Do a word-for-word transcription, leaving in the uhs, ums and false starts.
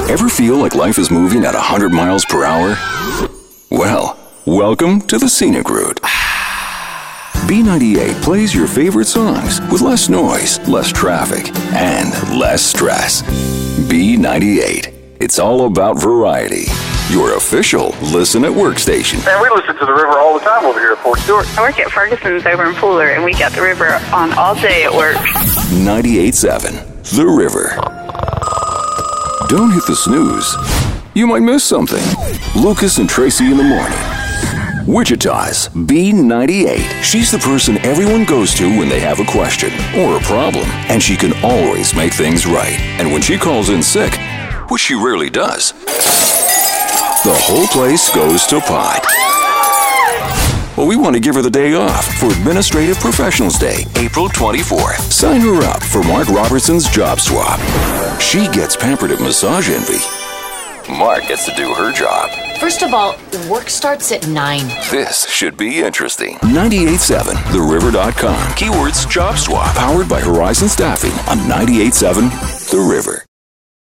Ever feel like life is moving at one hundred miles per hour? Well, welcome to the Scenic Route. B ninety-eight plays your favorite songs with less noise, less traffic, and less stress. B ninety-eight. It's all about variety. Your official Listen at Work station. And we listen to the river all the time over here at Fort Stewart. I work at Ferguson's over in Fuller, and we got the river on all day at work. ninety-eight point seven, The River. Don't hit the snooze. You might miss something. Lucas and Tracy in the morning. Wichita's B ninety-eight. She's the person everyone goes to when they have a question or a problem, and she can always make things right. And when she calls in sick, which she rarely does, the whole place goes to pot. Well, we want to give her the day off for Administrative Professionals Day, April twenty-fourth. Sign her up for Mark Robertson's Job Swap. She gets pampered at Massage Envy. Mark gets to do her job. First of all, work starts at nine. This should be interesting. ninety-eight point seven, the river dot com. Keywords Job Swap. Powered by Horizon Staffing on ninety-eight point seven, The River.